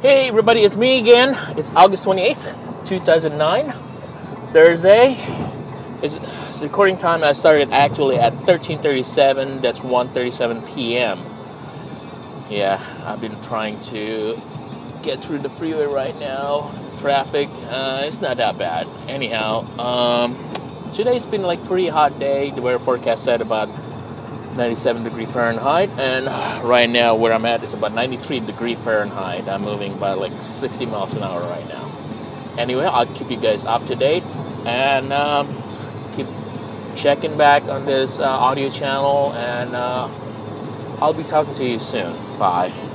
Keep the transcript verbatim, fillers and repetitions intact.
Hey everybody, it's me again. It's August twenty-eighth, two thousand nine, Thursday. It's, it's recording time. I started actually at thirteen thirty-seven. That's one thirty-seven p.m. Yeah, I've been trying to get through the freeway right now. Traffic, uh, it's not that bad. Anyhow, um, today's been like pretty hot day. The weather forecast said about ninety-seven degree Fahrenheit, and right now where I'm at is about ninety-three degree Fahrenheit. I'm moving about like sixty miles an hour right now. Anyway, I'll keep you guys up to date and um, keep checking back on this uh, audio channel, and uh, I'll be talking to you soon. Bye.